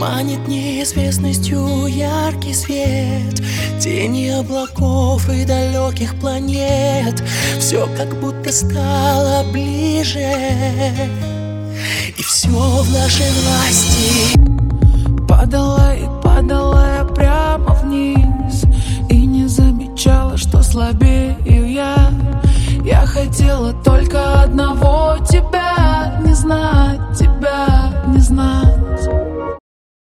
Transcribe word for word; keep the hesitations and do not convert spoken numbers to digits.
Манит неизвестностью яркий свет, тени облаков и далеких планет. Все как будто стало ближе, и все в нашей власти. Падала и падала я прямо вниз, и не замечала, что слабею я. Я хотела то,